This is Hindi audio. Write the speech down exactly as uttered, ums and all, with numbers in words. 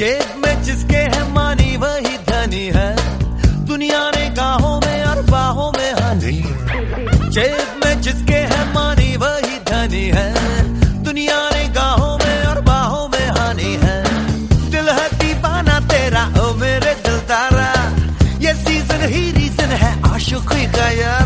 जेब में जिसके है मानी वही धनी है, दुनिया ने गाहों में और बाहों में हनी। जेब में जिसके है मानी वही धनी है, दुनिया ने गाहों में और बाहों में हानि है। दिल है दीवाना तेरा ओ मेरे दिलदारा, ये सीजन ही रीजन है आशिकी का यार।